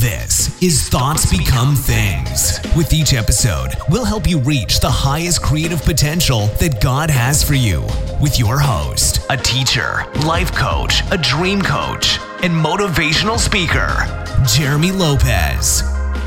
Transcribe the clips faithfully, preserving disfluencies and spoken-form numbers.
This is Thoughts Become Things. With each episode, we'll help you reach the highest creative potential that God has for you. With your host, a teacher, life coach, a dream coach, and motivational speaker, Jeremy Lopez.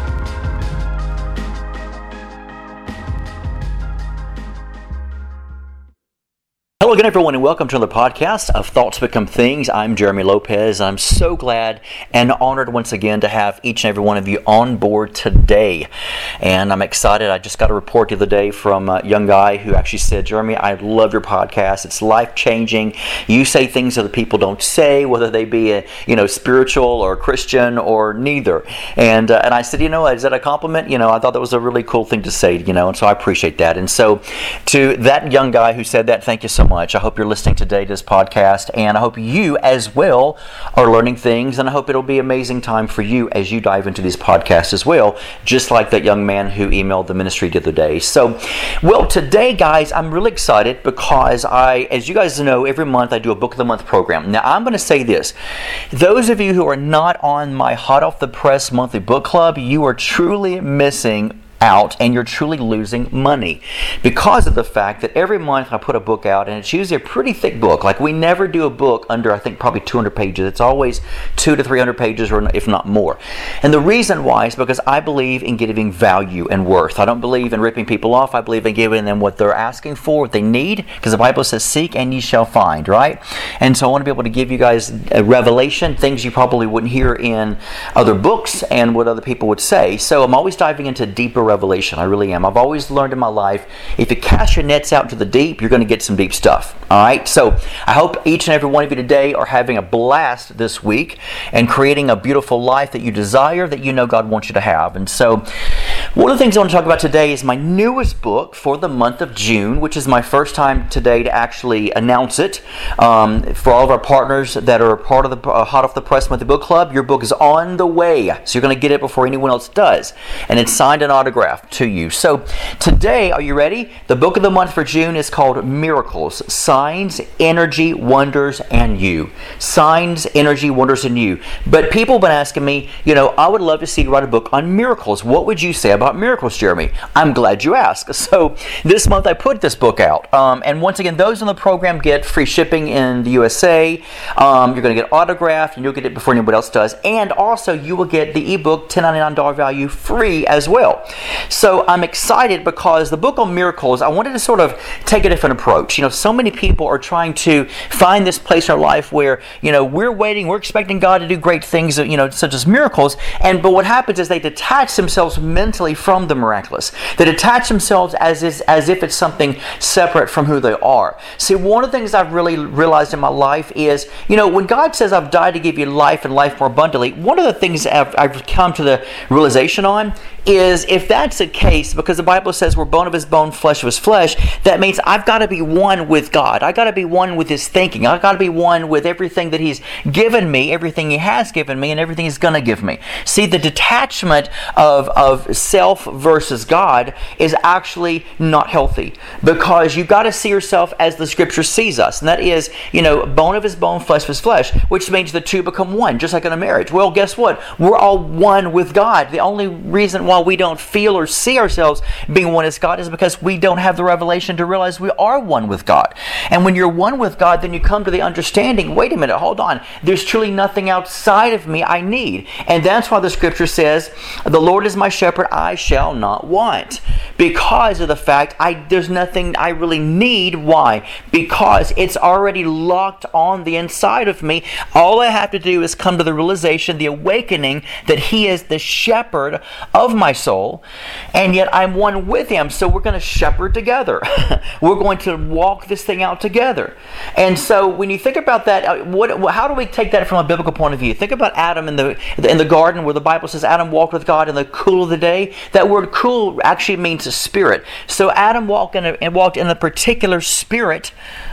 Hello again, everyone, and welcome to another podcast of Thoughts Become Things. I'm Jeremy Lopez. I'm so glad and honored once again to have each and every one of you on board today. And I'm excited. I just got a report the other day from a young guy who actually said, Jeremy, I love your podcast. It's life-changing. You say things that other people don't say, whether they be a, you know, spiritual or Christian or neither. And uh, and I said, you know, is that a compliment? You know, I thought that was a really cool thing to say, you know, and so I appreciate that. And so to that young guy who said that, thank you so much. I hope you're listening today to this podcast, and I hope you as well are learning things, and I hope it'll be an amazing time for you as you dive into this podcast as well, just like that young man who emailed the ministry the other day. So, well, today, guys, I'm really excited because I, as you guys know, every month I do a Book of the Month program. Now, I'm going to say this. Those of you who are not on my Hot Off the Press monthly book club, you are truly missing out, and you're truly losing money because of the fact that every month I put a book out, and it's usually a pretty thick book. Like, we never do a book under, I think, probably two hundred pages. It's always two to three hundred pages, or if not more. And the reason why is because I believe in giving value and worth. I don't believe in ripping people off. I believe in giving them what they're asking for, what they need, because the Bible says, seek and ye shall find, right? And so I want to be able to give you guys a revelation, things you probably wouldn't hear in other books and what other people would say. So I'm always diving into deeper revelation. I really am. I've always learned in my life, if you cast your nets out into the deep, you're going to get some deep stuff. All right? So I hope each and every one of you today are having a blast this week and creating a beautiful life that you desire, that you know God wants you to have. And so one of the things I want to talk about today is my newest book for the month of June, which is my first time today to actually announce it. Um, for all of our partners that are part of the uh, Hot Off the Press Monthly Book Club, your book is on the way. So you're going to get it before anyone else does. And it's signed and autographed to you. So today, are you ready? The book of the month for June is called Miracles, Signs, Energy, Wonders, and You. Signs, Energy, Wonders, and You. But people have been asking me, you know, I would love to see you write a book on miracles. What would you say about miracles, Jeremy? I'm glad you asked. So this month I put this book out. Um, and once again, those on the program get free shipping in the U S A. Um, you're going to get autographed, and you'll get it before anybody else does. And also, you will get the ebook, ten ninety-nine dollars value, free as well. So I'm excited because the book on miracles, I wanted to sort of take a different approach. You know, so many people are trying to find this place in our life where, you know, we're waiting, we're expecting God to do great things, you know, such as miracles. And but what happens is they detach themselves mentally from the miraculous. They detach themselves as is, as if it's something separate from who they are. See, one of the things I've really realized in my life is, you know, when God says I've died to give you life and life more abundantly, one of the things I've, I've come to the realization on is, if that's the case, because the Bible says we're bone of his bone, flesh of his flesh, that means I've got to be one with God. I've got to be one with his thinking. I've got to be one with everything that he's given me, everything he has given me, and everything he's going to give me. See, the detachment of, of self versus God is actually not healthy, because you've got to see yourself as the Scripture sees us, and that is, you know, bone of his bone, flesh of his flesh, which means the two become one, just like in a marriage. Well, guess what? We're all one with God. The only reason why we don't feel or see ourselves being one as God is because we don't have the revelation to realize we are one with God. And when you're one with God, then you come to the understanding, wait a minute, hold on, there's truly nothing outside of me I need. And that's why the Scripture says, the Lord is my shepherd, I shall not want. Because of the fact I there's nothing I really need. Why? Because it's already locked on the inside of me. All I have to do is come to the realization, the awakening, that he is the shepherd of my soul, and yet I'm one with him. So we're going to shepherd together. We're going to walk this thing out together. And so when you think about that, what, how do we take that from a biblical point of view? Think about Adam in the in the garden, where the Bible says Adam walked with God in the cool of the day. That word cool actually means a spirit. So Adam walked in a, walked in a particular spirit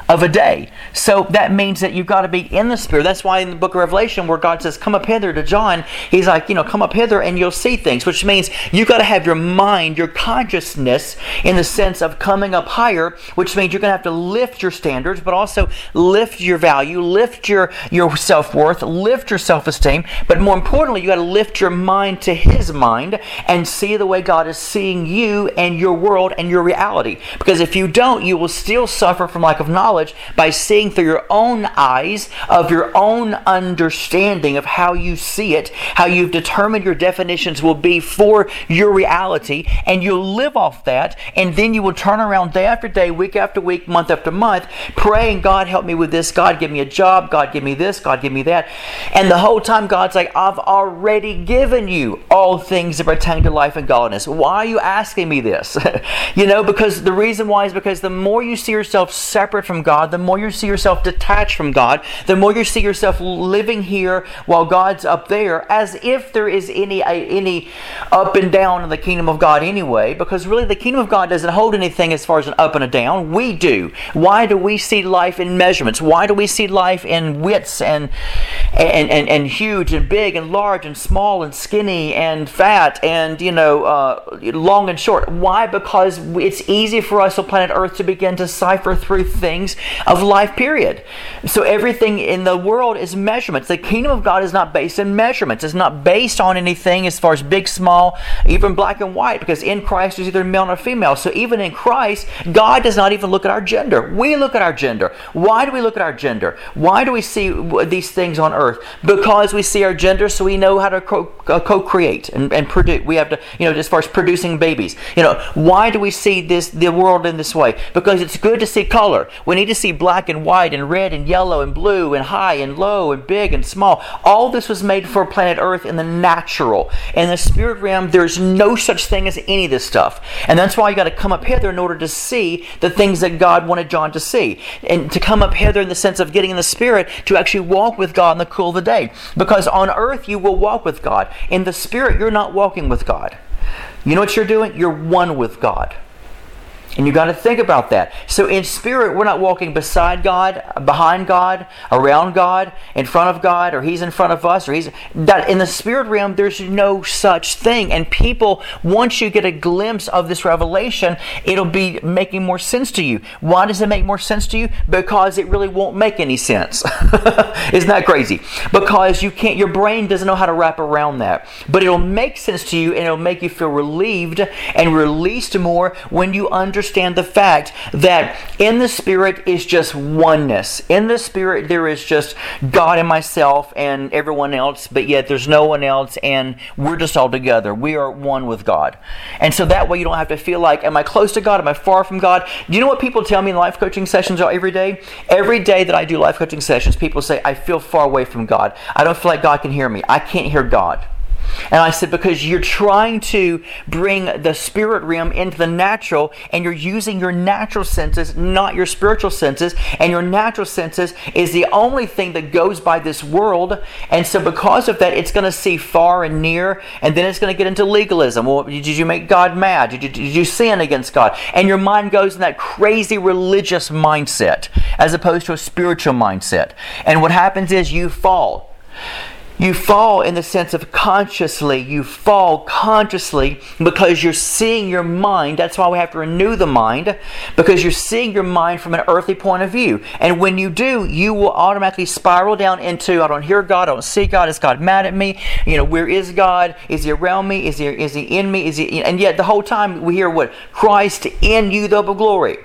of a day. So that means that you've got to be in the Spirit. That's why in the book of Revelation, where God says, come up hither to John, he's like, you know, come up hither and you'll see things, which means you've got to have your mind, your consciousness in the sense of coming up higher, which means you're going to have to lift your standards, but also lift your value, lift your, your self-worth, lift your self-esteem, but more importantly, you got to lift your mind to His mind and see the way God is seeing you and your world and your reality. Because if you don't, you will still suffer from lack of knowledge by seeing through your own eyes of your own understanding of how you see it, how you've determined your definitions will be for your reality, and you'll live off that, and then you will turn around day after day, week after week, month after month, praying, God help me with this, God give me a job, God give me this, God give me that. And the whole time God's like, I've already given you all things that pertain to life and godliness. Why are you asking me this? You know, because the reason why is because the more you see yourself separate from God, the more you see yourself detached from God, the more you see yourself living here while God's up there, as if there is any any up and down in the kingdom of God anyway, because really the kingdom of God doesn't hold anything as far as an up and a down. We do. Why do we see life in measurements? Why do we see life in widths and and, and, and huge and big and large and small and skinny and fat and, you know, uh, long and short? Why? Because it's easy for us on planet Earth to begin to cipher through things of life, period. So everything in the world is measurements. The kingdom of God is not based in measurements. It's not based on anything as far as big, small, even black and white, because in Christ there's either male or female. So even in Christ, God does not even look at our gender. We look at our gender. Why do we look at our gender? Why do we see these things on earth? Because we see our gender so we know how to co- co-create and, and produce. We have to, you know, as far as producing babies. You know, why do we see this the world in this way? Because it's good to see color. We need to see black and white and red and yellow and blue and high and low and big and small. All this was made for planet Earth in the natural. In the spirit realm, there's no such thing as any of this stuff. And that's why you got to come up hither in order to see the things that God wanted John to see. And to come up hither in the sense of getting in the spirit to actually walk with God in the cool of the day. Because on earth you will walk with God. In the spirit, you're not walking with God. You know what you're doing? You're one with God. And you got to think about that. So in spirit, we're not walking beside God, behind God, around God, in front of God, or He's in front of us, or He's that. In the spirit realm, there's no such thing. And people, once you get a glimpse of this revelation, it'll be making more sense to you. Why does it make more sense to you? Because it really won't make any sense. Isn't that crazy? Because you can't. Your brain doesn't know how to wrap around that. But it'll make sense to you, and it'll make you feel relieved and released more when you understand. Understand the fact that in the Spirit is just oneness. In the Spirit there is just God and myself and everyone else, but yet there's no one else, and we're just all together. We are one with God. And so that way you don't have to feel like, am I close to God? Am I far from God? Do you know what people tell me in life coaching sessions every day? Every day that I do life coaching sessions, people say, I feel far away from God. I don't feel like God can hear me. I can't hear God. And I said, because you're trying to bring the spirit realm into the natural, and you're using your natural senses, not your spiritual senses. And your natural senses is the only thing that goes by this world. And so because of that, it's going to see far and near, and then it's going to get into legalism. Well, did you make God mad? Did you, did you sin against God? And your mind goes in that crazy religious mindset as opposed to a spiritual mindset. And what happens is you fall. You fall in the sense of consciously. You fall consciously because you're seeing your mind. That's why we have to renew the mind, because you're seeing your mind from an earthly point of view. And when you do, you will automatically spiral down into, I don't hear God, I don't see God, is God mad at me? You know, where is God? Is He around me? Is He, is he in me? Is He? And yet the whole time we hear what? Christ in you, the hope of glory.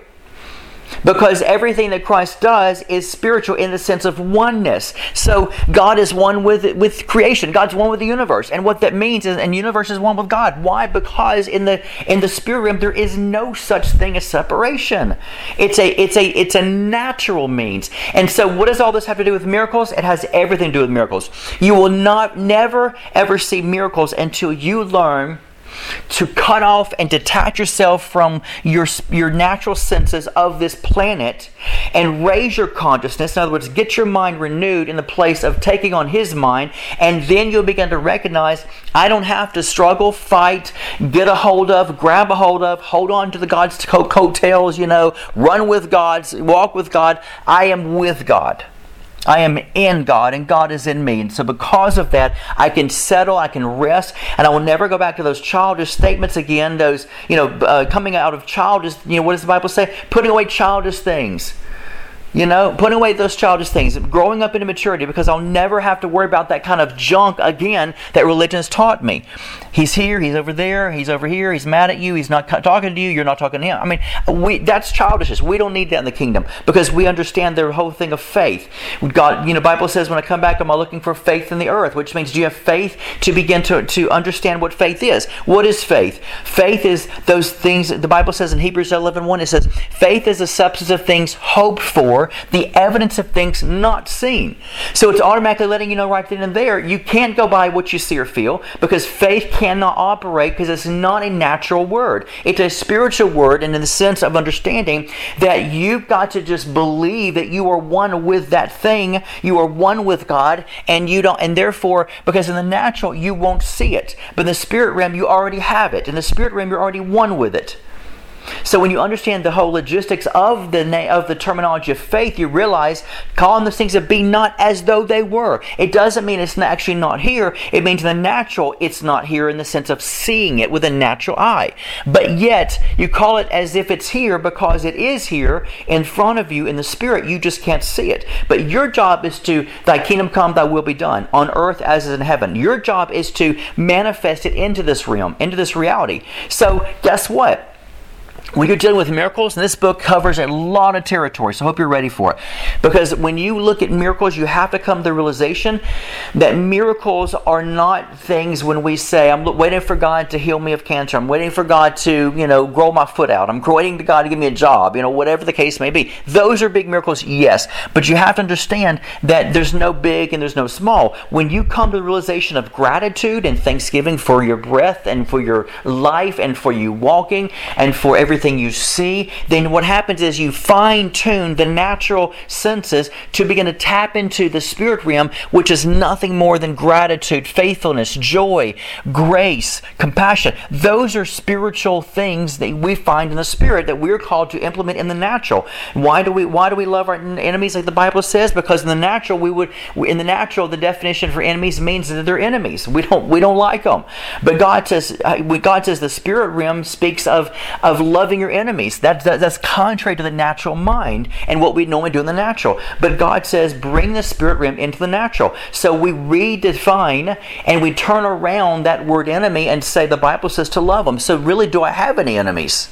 Because everything that Christ does is spiritual in the sense of oneness. So God is one with with creation. God's one with the universe. And what that means is, and the universe is one with God. Why? Because in the in the spirit realm there is no such thing as separation. It's a it's a it's a natural means. And so what does all this have to do with miracles? It has everything to do with miracles. You will not never ever see miracles until you learn to cut off and detach yourself from your, your natural senses of this planet and raise your consciousness. In other words, get your mind renewed in the place of taking on His mind, and then you'll begin to recognize, I don't have to struggle, fight, get a hold of, grab a hold of, hold on to the God's coattails, you know, run with God, walk with God. I am with God. I am in God, and God is in me. And so because of that, I can settle, I can rest, and I will never go back to those childish statements again, those, you know, uh, coming out of childish, you know, what does the Bible say? Putting away childish things. You know, putting away those childish things, growing up into maturity, because I'll never have to worry about that kind of junk again that religion has taught me. He's here, he's over there, he's over here, he's mad at you, he's not talking to you, you're not talking to him. I mean, we that's childishness. We don't need that in the kingdom because we understand the whole thing of faith. God, you know, Bible says, when I come back, am I looking for faith in the earth? Which means, do you have faith to begin to, to understand what faith is? What is faith? Faith is those things, the Bible says in Hebrews eleven one, it says, faith is the substance of things hoped for, the evidence of things not seen. So it's automatically letting you know right then and there, you can't go by what you see or feel, because faith cannot operate, because it's not a natural word. It's a spiritual word, and in the sense of understanding that you've got to just believe that you are one with that thing, you are one with God, and you don't, and therefore, because in the natural you won't see it, but in the spirit realm you already have it. In the spirit realm you're already one with it. So when you understand the whole logistics of the na- of the terminology of faith, you realize calling those things that be not as though they were. It doesn't mean it's not actually not here. It means in the natural it's not here in the sense of seeing it with a natural eye. But yet you call it as if it's here because it is here in front of you in the spirit. You just can't see it. But your job is to, thy kingdom come, thy will be done on earth as is in heaven. Your job is to manifest it into this realm, into this reality. So guess what? When you're dealing with miracles, and this book covers a lot of territory, so I hope you're ready for it. Because when you look at miracles, you have to come to the realization that miracles are not things when we say, I'm waiting for God to heal me of cancer, I'm waiting for God to, you know, grow my foot out, I'm waiting for God to give me a job, you know, whatever the case may be. Those are big miracles, yes. But you have to understand that there's no big and there's no small. When you come to the realization of gratitude and thanksgiving for your breath and for your life and for you walking and for everything you see, then what happens is you fine-tune the natural senses to begin to tap into the spirit realm, which is nothing more than gratitude, faithfulness, joy, grace, compassion. Those are spiritual things that we find in the spirit that we're called to implement in the natural. Why do we why do we love our enemies like the Bible says? Because in the natural we would in the natural the definition for enemies means that they're enemies. We don't we don't like them. But God says God says the spirit realm speaks of of loving your enemies. That, that, that's contrary to the natural mind and what we normally do in the natural. But God says, bring the spirit realm into the natural. So we redefine and we turn around that word enemy and say the Bible says to love them. So really, do I have any enemies?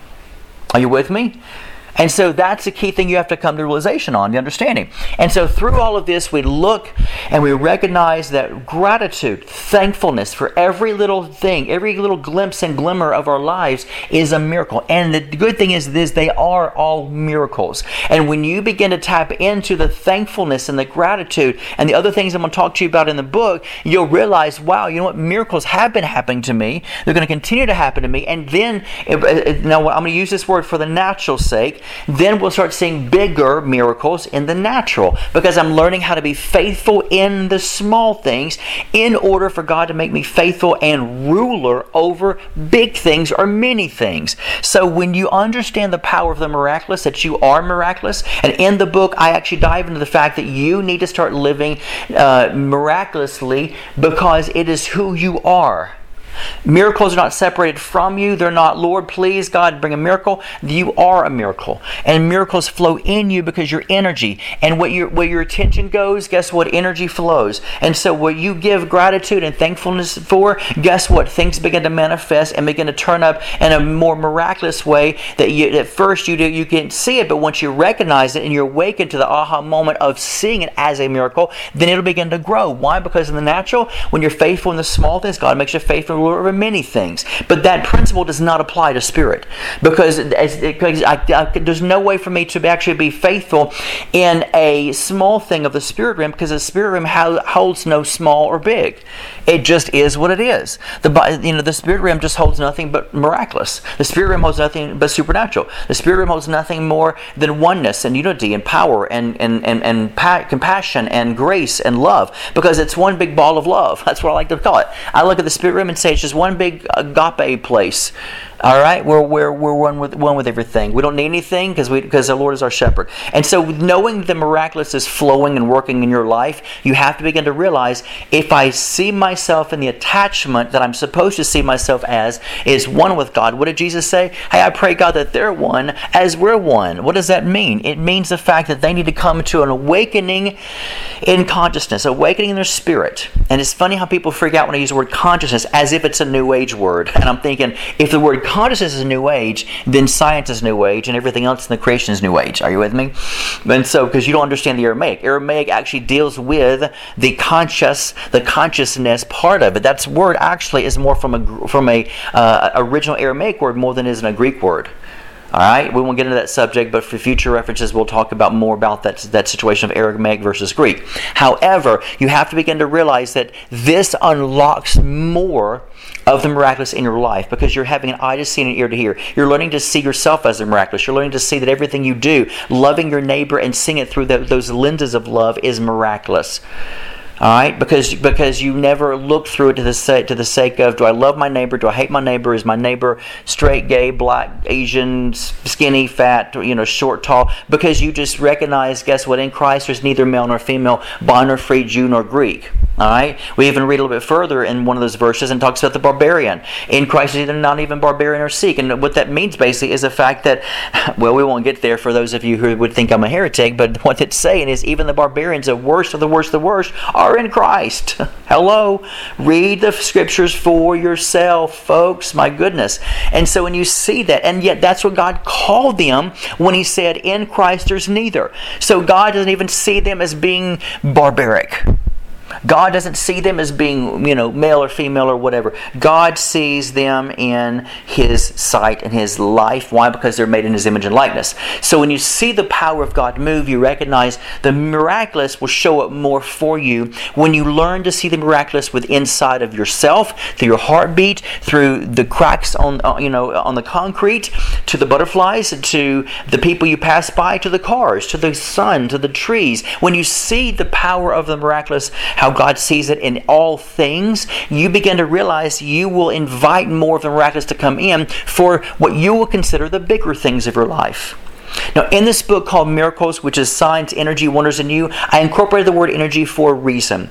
Are you with me? And so that's the key thing you have to come to realization on, the understanding. And so through all of this, we look and we recognize that gratitude, thankfulness for every little thing, every little glimpse and glimmer of our lives is a miracle. And the good thing is this, they are all miracles. And when you begin to tap into the thankfulness and the gratitude and the other things I'm going to talk to you about in the book, you'll realize, wow, you know what? Miracles have been happening to me. They're going to continue to happen to me. And then, now I'm going to use this word for the natural sake, then we'll start seeing bigger miracles in the natural, because I'm learning how to be faithful in the small things in order for God to make me faithful and ruler over big things or many things. So when you understand the power of the miraculous, that you are miraculous, and in the book I actually dive into the fact that you need to start living uh, miraculously because it is who you are. Miracles are not separated from you. They're not, Lord, please, God, bring a miracle. You are a miracle. And miracles flow in you because your energy. And what your, where your attention goes, guess what? Energy flows. And so what you give gratitude and thankfulness for, guess what? Things begin to manifest and begin to turn up in a more miraculous way that you, at first you do, you can't see it, but once you recognize it and you're awakened to the aha moment of seeing it as a miracle, then it'll begin to grow. Why? Because in the natural, when you're faithful in the small things, God makes you faithful or over many things. But that principle does not apply to spirit, because, as, because I, I, there's no way for me to actually be faithful in a small thing of the spirit realm, because the spirit realm ha- holds no small or big. It just is what it is. The you know the spirit realm just holds nothing but miraculous. The spirit realm holds nothing but supernatural. The spirit realm holds nothing more than oneness and unity and power and and and, and pa- compassion and grace and love, because it's one big ball of love. That's what I like to call it. I look at the spirit realm and say it's just one big agape place. All right, we're we're we're one with one with everything. We don't need anything because we because the Lord is our shepherd. And so, knowing the miraculous is flowing and working in your life, you have to begin to realize, if I see myself in the attachment that I'm supposed to see myself as is one with God. What did Jesus say? Hey, I pray God that they're one as we're one. What does that mean? It means the fact that they need to come to an awakening in consciousness, awakening in their spirit. And it's funny how people freak out when I use the word consciousness as if it's a new age word. And I'm thinking, if the word consciousness is new age, then science is new age, and everything else in the creation is new age. Are you with me? And so, because you don't understand the Aramaic, Aramaic actually deals with the conscious, the consciousness part of it. That word actually is more from a from a uh, original Aramaic word more than it is in a Greek word. All right, we won't get into that subject, but for future references, we'll talk about more about that, that situation of Aramaic versus Greek. However, you have to begin to realize that this unlocks more of the miraculous in your life, because you're having an eye to see and an ear to hear. You're learning to see yourself as the miraculous. You're learning to see that everything you do, loving your neighbor and seeing it through the, those lenses of love, is miraculous. All right, because because you never look through it to the sake to the sake of, do I love my neighbor? Do I hate my neighbor? Is my neighbor straight, gay, black, Asian, skinny, fat, you know, short, tall? Because you just recognize, guess what? In Christ, there's neither male nor female, bond nor free, Jew nor Greek. All right, we even read a little bit further in one of those verses and talks about the barbarian. In Christ, is either not even barbarian or Sikh, and what that means basically is the fact that, well, we won't get there for those of you who would think I'm a heretic, but what it's saying is even the barbarians, the worst of the worst of the worst, are in Christ. Hello, read the scriptures for yourself, folks. My goodness. And so when you see that, and yet that's what God called them when He said, "In Christ there's neither." So God doesn't even see them as being barbaric. God doesn't see them as being, you know, male or female or whatever. God sees them in His sight and His life. Why? Because they're made in His image and likeness. So when you see the power of God move, you recognize the miraculous will show up more for you when you learn to see the miraculous with inside of yourself, through your heartbeat, through the cracks on, you know, on the concrete, to the butterflies, to the people you pass by, to the cars, to the sun, to the trees. When you see the power of the miraculous, how God sees it in all things, you begin to realize you will invite more of the miraculous to come in for what you will consider the bigger things of your life. Now, in this book called Miracles, which is Signs, Energy, Wonders in You, I incorporated the word energy for a reason.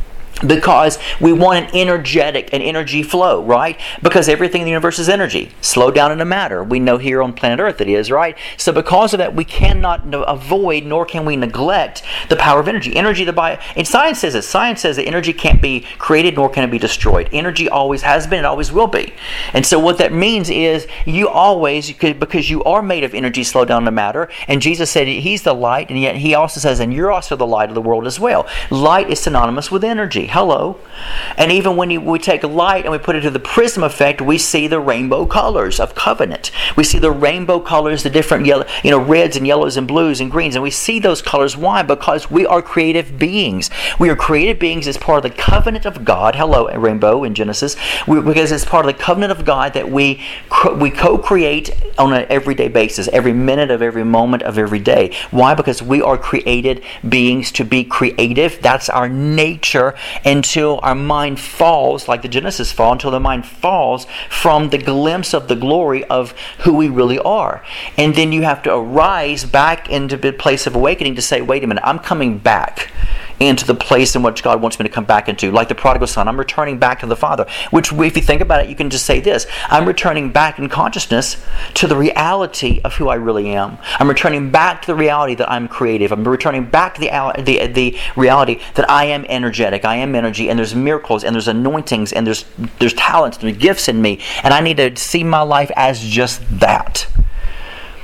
Because we want an energetic, an energy flow, right? Because everything in the universe is energy. Slow down into matter. We know here on planet Earth it is, right? So because of that, we cannot avoid, nor can we neglect the power of energy. Energy, the bio, and science says it. Science says that energy can't be created, nor can it be destroyed. Energy always has been, and always will be. And so what that means is you always, because you are made of energy, slow down to matter. And Jesus said He's the light, and yet He also says, and you're also the light of the world as well. Light is synonymous with energy. Hello. And even when you, we take light and we put it to the prism effect, we see the rainbow colors of covenant. We see the rainbow colors, the different yellow, you know, reds and yellows and blues and greens. And we see those colors. Why? Because we are creative beings. We are creative beings as part of the covenant of God. Hello, rainbow in Genesis. We, because it's part of the covenant of God that we, we co-create on an everyday basis, every minute of every moment of every day. Why? Because we are created beings to be creative. That's our nature. Until our mind falls, like the Genesis fall, until the mind falls from the glimpse of the glory of who we really are. And then you have to arise back into the place of awakening to say, wait a minute, I'm coming back into the place in which God wants me to come back into. Like the prodigal son, I'm returning back to the Father. Which, if you think about it, you can just say this. I'm returning back in consciousness to the reality of who I really am. I'm returning back to the reality that I'm creative. I'm returning back to the, the, the reality that I am energetic. I am energy, and there's miracles, and there's anointings, and there's, there's talents, and there's gifts in me. And I need to see my life as just that.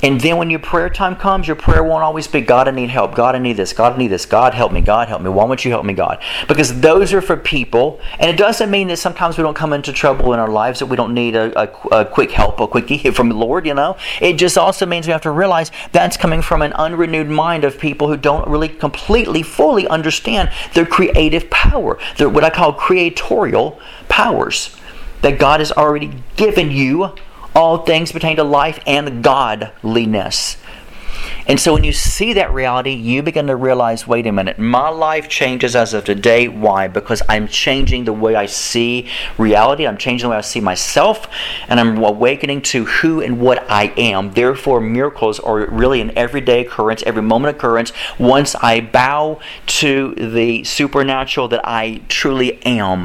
And then when your prayer time comes, your prayer won't always be, God, I need help. God, I need this. God, I need this. God, help me. God, help me. Why won't you help me, God? Because those are for people. And it doesn't mean that sometimes we don't come into trouble in our lives, that we don't need a, a, a quick help, a quickie from the Lord, you know. It just also means we have to realize that's coming from an unrenewed mind of people who don't really completely, fully understand their creative power. Their, what I call creatorial powers that God has already given you. All things pertain to life and godliness. And so when you see that reality, you begin to realize, wait a minute, my life changes as of today. Why? Because I'm changing the way I see reality. I'm changing the way I see myself. And I'm awakening to who and what I am. Therefore, miracles are really an everyday occurrence, every moment occurrence. Once I bow to the supernatural that I truly am,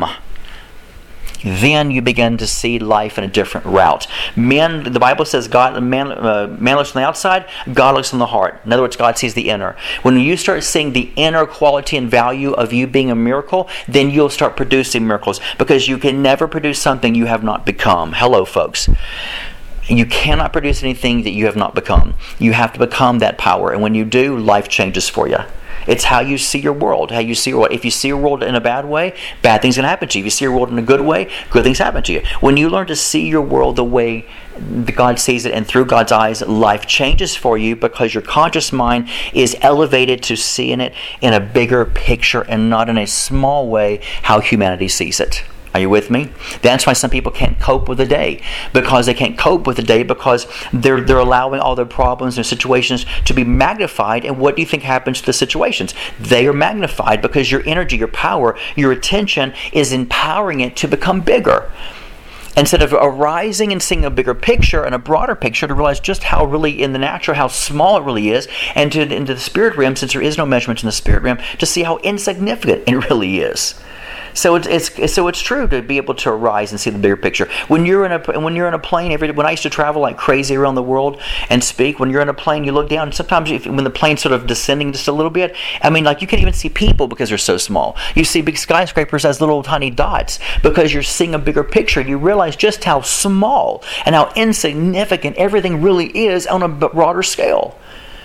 then you begin to see life in a different route. Men, the Bible says, God, man, uh, man looks on the outside, God looks on the heart. In other words, God sees the inner. When you start seeing the inner quality and value of you being a miracle, then you'll start producing miracles, because you can never produce something you have not become. Hello, folks. You cannot produce anything that you have not become. You have to become that power. And when you do, life changes for you. It's how you see your world, how you see your world. If you see your world in a bad way, bad things can happen to you. If you see your world in a good way, good things happen to you. When you learn to see your world the way God sees it and through God's eyes, life changes for you, because your conscious mind is elevated to seeing it in a bigger picture and not in a small way how humanity sees it. Are you with me? That's why some people can't cope with the day, because they can't cope with the day because they're they're allowing all their problems and situations to be magnified. And what do you think happens to the situations? They are magnified because your energy, your power, your attention is empowering it to become bigger. Instead of arising and seeing a bigger picture and a broader picture to realize just how really in the natural, how small it really is, and to into the spirit realm, since there is no measurement in the spirit realm, to see how insignificant it really is. So it's, it's so it's true to be able to arise and see the bigger picture. When you're in a when you're in a plane, every when I used to travel like crazy around the world and speak, when you're in a plane, you look down, and sometimes if, when the plane's sort of descending just a little bit, I mean, like you can't even see people because they're so small. You see big skyscrapers as little tiny dots because you're seeing a bigger picture. You realize just how small and how insignificant everything really is on a broader scale.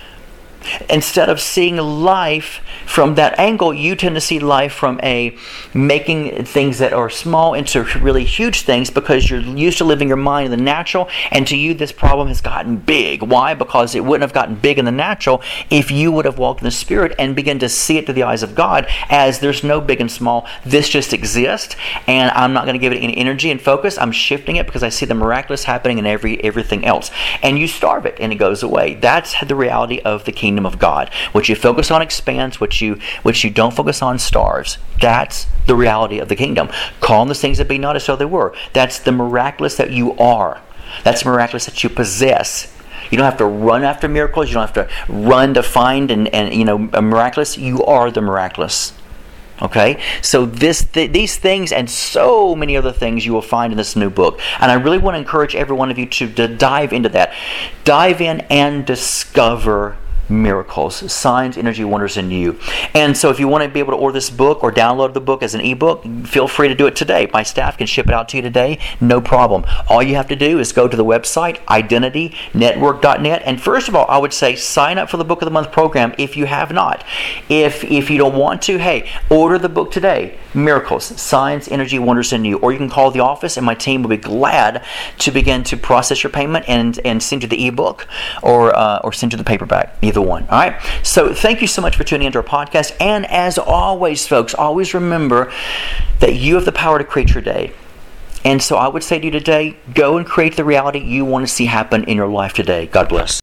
Instead of seeing life from that angle, you tend to see life from a making things that are small into really huge things, because you're used to living your mind in the natural, and to you this problem has gotten big. Why? Because it wouldn't have gotten big in the natural if you would have walked in the Spirit and begin to see it through the eyes of God as there's no big and small. This just exists, and I'm not going to give it any energy and focus. I'm shifting it because I see the miraculous happening in every everything else. And you starve it and it goes away. That's the reality of the kingdom of God. What you focus on expands, what you what you don't focus on starves. That's the reality of the kingdom. Call the things that be not as though they were. That's the miraculous that you are. That's the miraculous that you possess. You don't have to run after miracles. You don't have to run to find and, and you know a miraculous. You are the miraculous. Okay, so this, th- these things and so many other things you will find in this new book. And I really want to encourage every one of you to, to dive into that. Dive in and discover miracles, signs, energy, wonders in you. And so if you want to be able to order this book or download the book as an ebook, feel free to do it today. My staff can ship it out to you today, no problem. All you have to do is go to the website, identity network dot net, and first of all, I would say sign up for the Book of the Month program if you have not. If if you don't want to, hey, order the book today. Miracles, signs, energy, wonders in you. Or you can call the office and my team will be glad to begin to process your payment and, and send you the ebook or uh, or send you the paperback. Either one. All right. So thank you so much for tuning into our podcast. And as always, folks, always remember that you have the power to create your day. And so I would say to you today, go and create the reality you want to see happen in your life today. God bless.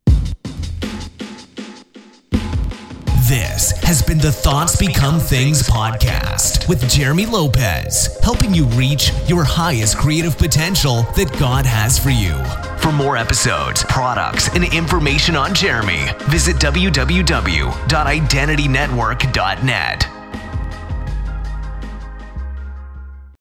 This has been the Thoughts Become Things podcast with Jeremy Lopez, helping you reach your highest creative potential that God has for you. For more episodes, products, and information on Jeremy, visit w w w dot identity network dot net.